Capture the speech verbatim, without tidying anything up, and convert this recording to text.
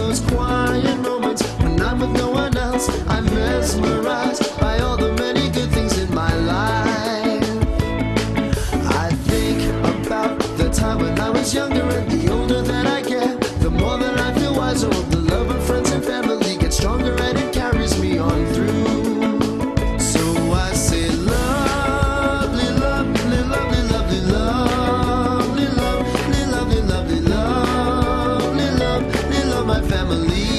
those quiet moments when I'm with no one else, I'm mesmerized by all the many good things in my life. I think about the time when I was younger, and the older that I get, the more that I feel wiser. The love of friends and family gets stronger, and it carries me on through. So I say, lovely, lovely, lovely, lovely, lovely, lovely, lovely, lovely, lovely, lovely, love my family.